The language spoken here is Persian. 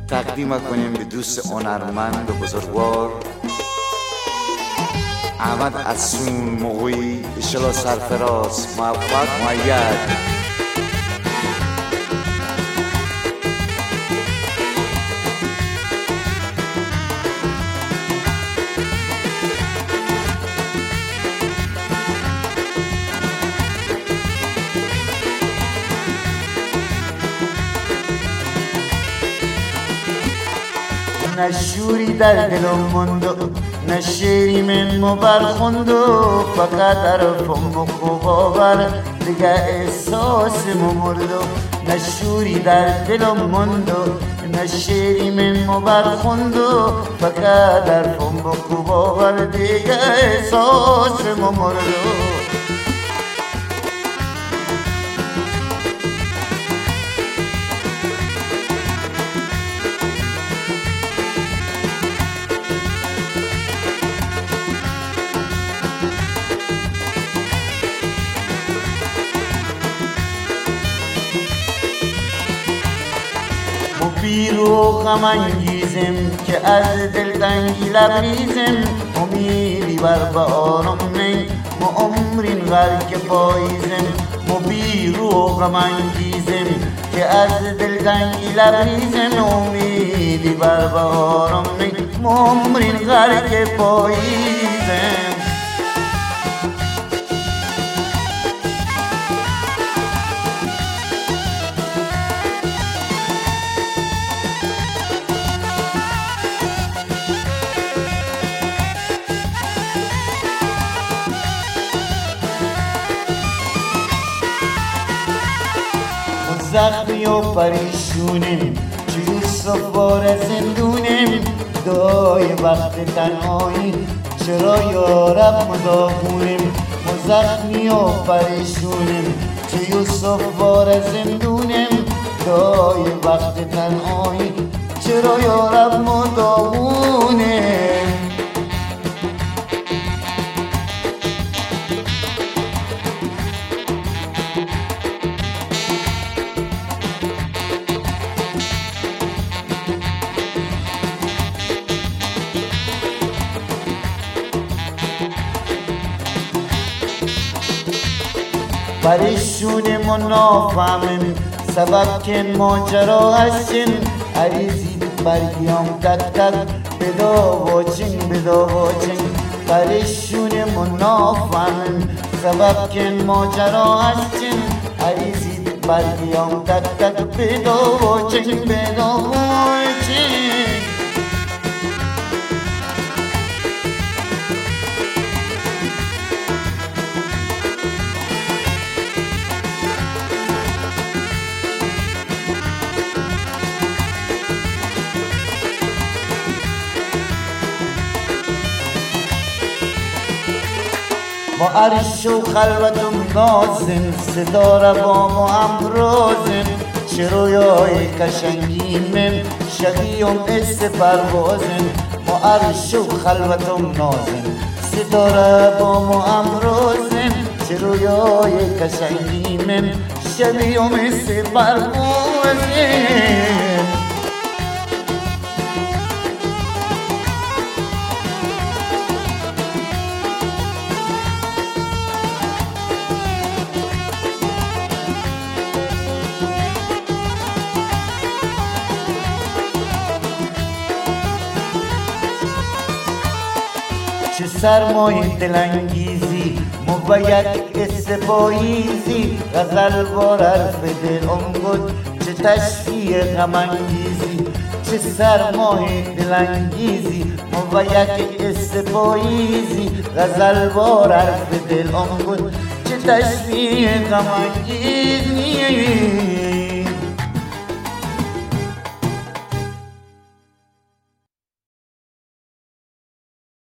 تقدیم کنیم به دوست هنرمند و بزرگوار احمد اسون مغوی. انشالله سرفراز، موفق، مؤید. نه شوری در دلم موندو، نه شعری من مبرخوندو، فقط حرفم باور دیگه احساسم مردو. نه شوری در دلم موندو، نه شعری من مبرخوندو، فقط حرفم باور دیگه احساسم مردو. بیرو غم انگیزم که از دلتنگی لبریزم، امیدی بر بهارم نی ما عمرین غرق پاییزم. ما بیرو غم انگیزم که از دلتنگی لبریزم، امیدی بر بهارم نی ما عمرین غرق پاییزم. زخمی و پریشونم چو یوسف بار زندونم، دای وقت تنهایی چرا یارب مدافونم. زخمی و پریشونم چو یوسف بار زندونم، دای وقت تنهایی چرا یارب مدافونم. پریشونم و نافهمم سبب که ماجرا هستیم، عریضی برگیام تک تک بداواچین بداواچین. پریشونم و نافهمم سبب که ماجرا هستیم، عریضی برگیام تک تک بداواچین بداواچین. با عرش و خلوتم نازم، ستاره با ما همرازم، چه رویای قشنگیمم شقیم است پروازم. با عرش و خلوتم نازم، ستاره با ما همرازم، چه رویای قشنگیمم شقیم است پروازم. چه سرمای دلانگیزی مو یک استپاییزی، غزل بار حرف دلم گفت چه تشفیه غم انگیزی. چه سرمای دلانگیزی مو یک استپاییزی، غزل بار حرف دلم گفت چه تشفیه غم انگیزی.